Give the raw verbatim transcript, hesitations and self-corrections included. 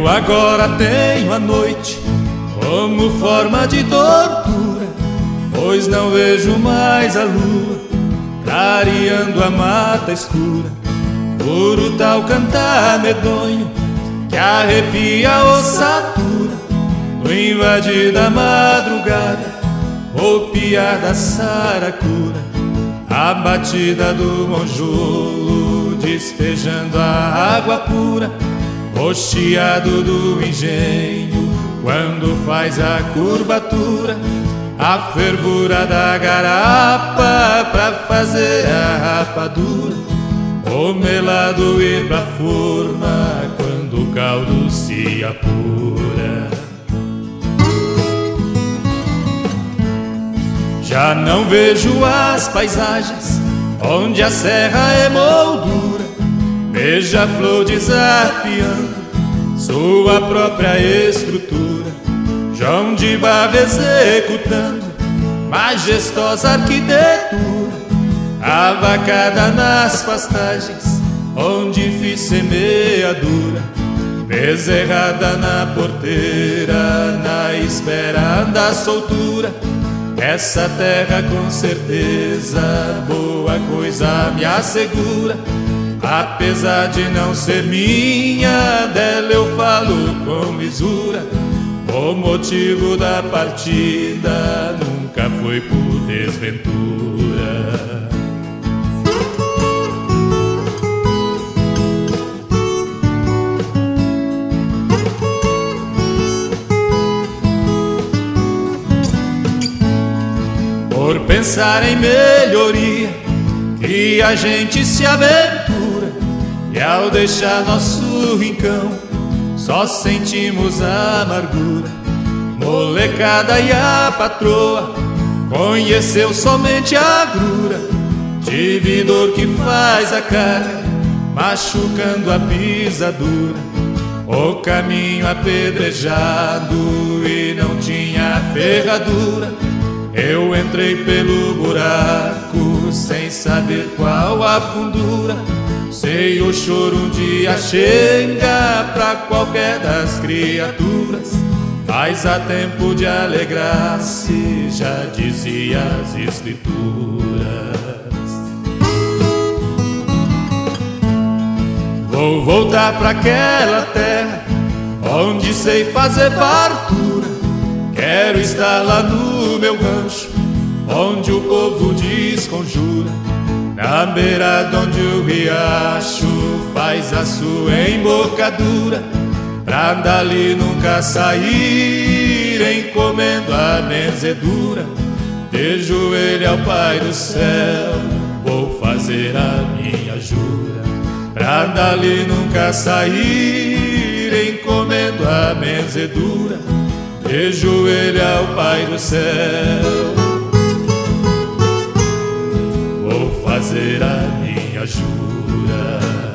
Eu agora tenho a noite como forma de tortura, pois não vejo mais a lua clareando a mata escura. Por o tal cantar medonho que arrepia a ossatura, no invadir da madrugada, o piar da saracura, a batida do monjolo despejando a água pura, o chiado do engenho quando faz a curvatura, a fervura da garapa pra fazer a rapadura, o melado ir pra forma quando o caldo se apura. Já não vejo as paisagens onde a serra é moldura, beija-flor desafiando sua própria estrutura, João de Barro executando majestosa arquitetura, a vacada nas pastagens onde fiz semeadura, bezerrada na porteira na espera da soltura. Essa terra com certeza boa coisa me assegura, apesar de não ser minha, dela eu falo com lisura. O motivo da partida nunca foi por desventura. Por pensar em melhoria que a gente se aventura, e ao deixar nosso rincão só sentimos a amargura. Molecada e a patroa conheceu somente a grura, dividor que faz a cara machucando a pisadura, o caminho apedrejado e não tinha ferradura. Eu entrei pelo buraco sem saber qual a fundura, sei o choro um dia chega pra qualquer das criaturas, mas há tempo de alegrar-se, já dizia as escrituras. Vou voltar pra aquela terra onde sei fazer fartura, quero estar lá no meu rancho onde o povo desconjura, na beira onde o riacho faz a sua embocadura, pra dali nunca sair encomendo a benzedura. De joelho ao Pai do céu vou fazer a minha jura, pra dali nunca sair encomendo a benzedura. De joelho ao Pai do céu vou fazer a minha jura.